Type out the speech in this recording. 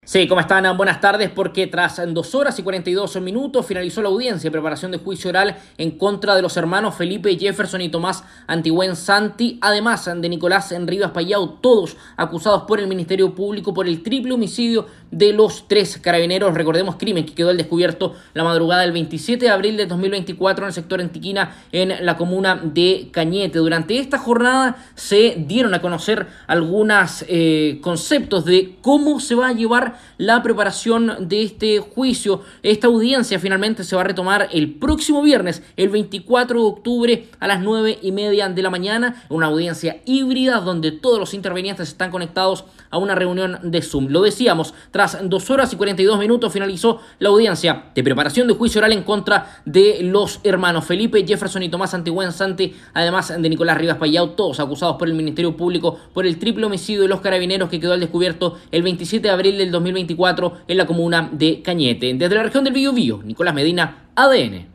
Sí, ¿cómo están? Buenas tardes, porque tras 2 horas y 42 minutos finalizó la audiencia de preparación de juicio oral en contra de los hermanos Felipe Jefferson y Tomás Antigüen Santi, además de Nicolás Rivas Payão, todos acusados por el Ministerio Público por el triple homicidio de los 3 carabineros. Recordemos, crimen que quedó al descubierto la madrugada del 27 de abril de 2024 en el sector Antiquina, en la comuna de Cañete. Durante esta jornada se dieron a conocer algunos conceptos de cómo se va a llevar la preparación de este juicio. Esta audiencia finalmente se va a retomar el próximo viernes, el 24 de octubre a las 9:30 de la mañana, una audiencia híbrida donde todos los intervenientes están conectados a una reunión de Zoom. Lo decíamos, tras 2 horas y 42 minutos finalizó la audiencia de preparación de juicio oral en contra de los hermanos Felipe Jefferson y Tomás Antigüen Santi, además de Nicolás Rivas Payão, todos acusados por el Ministerio Público por el triple homicidio de los carabineros que quedó al descubierto el 27 de abril del 2024 en la comuna de Cañete. Desde la región del Biobío, Nicolás Medina, ADN.